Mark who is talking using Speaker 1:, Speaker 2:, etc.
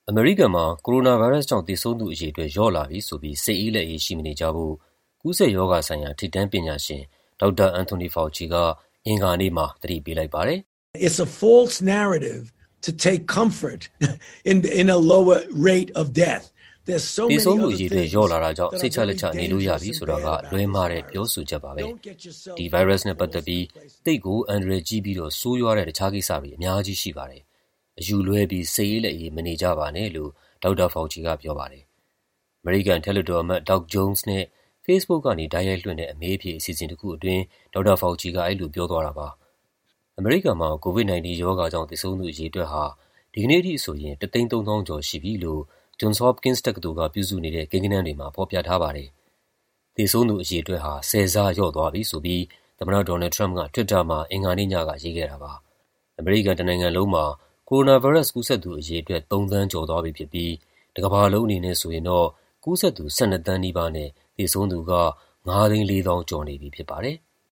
Speaker 1: အမေရိကန်မှာ ကိုရိုနာဗိုင်းရပ်စ်ကြောင့်သေဆုံးသူအရေအတွက်လျော့လာပြီဆိုပြီးစိတ်အေးလက်အေးရှိမနေကြဖို့ ကူးစက်ရောဂါဆိုင်ရာထိပ်တန်းပညာရှင်ဒေါက်တာ Anthony Fauci ကအင်္ဂါနေ့မှာသတိပေးလိုက်ပါတယ်။
Speaker 2: It's a false narrative to take comfort in a lower rate of death. There's so
Speaker 1: သေ
Speaker 2: many
Speaker 1: ဆုံးသူ
Speaker 2: other
Speaker 1: အရေအတွက်
Speaker 2: things
Speaker 1: လျော့လာတာကြောင့်
Speaker 2: that
Speaker 1: စိ
Speaker 2: are
Speaker 1: တ်ချလက်
Speaker 2: very
Speaker 1: ချနေလို့ရပြီ
Speaker 2: dangerous
Speaker 1: ဆိုတာက
Speaker 2: about
Speaker 1: လွဲမှားတဲ့
Speaker 2: this
Speaker 1: ပြောဆိုချက်ပါပဲ
Speaker 2: Don't get yourself
Speaker 1: ဒီဗိုင်းရပ်စ်နဲ့ပတ်သက်ပြီးသိပ်ကိုအန္တရာယ်ကြီးပြီးတော့ဆိုးရွားတဲ့တခြားကိစ္စတွေအများကြီးရှိပါတယ်။အယူလွဲပြီးစိတ်အေးလက်အေးမနေကြပါနဲ့လို့ဒေါက်တာ Fauci ကပြောပါတယ်။ အမေရိကန်အထက်လွှတ်တော်အမတ် Doug Jones နဲ့ Facebook ကနေတိုက်ရိုက်လွှင့်တဲ့အမေးအဖြေအစီအစဉ်တစ်ခုအတွင်းဒေါက်တာ Fauci ကအဲဒီလိုပြောသွားတာပါ။ အမေရိကန်မှာ COVID-19 ရောဂါကြောင့်သေဆုံးသူအရေအတွက်ဟာဒီကနေ့အထိဆိုရင် 1,300,000 ကျော်ရှိပြီလို့ Johns Hopkins တက္ကသိုလ်ကပြုစုနေတဲ့ကိန်းဂဏန်းတွေမှာဖော်ပြထားပါတယ်။သေဆုံးသူအရေအတွက်ဟာ10 ဆလျော့သွားပြီဆိုပြီးသမ္မတ ဒေါ်နယ်လ်ဒ် ထရမ့်ပ်က Twitter မှာအင်္ဂါနေ့ညကရေးခဲ့တာပါ။အမေရိကန်တနိုင်ငံလုံးမှာ ကိုရိုနာဗိုင်းရပ်စ်ကူးစက်သူအရေအတွက် 3 သန်းကျော်သွားပြီဖြစ်ပြီးတကမ္ဘာလုံးအနေနဲ့ဆိုရင်တော့ကူးစက်သူ 12 သန်းနီးပါးနဲ့သေဆုံးသူက 5,400,000 ကျော်နေပြီဖြစ်ပါတယ်။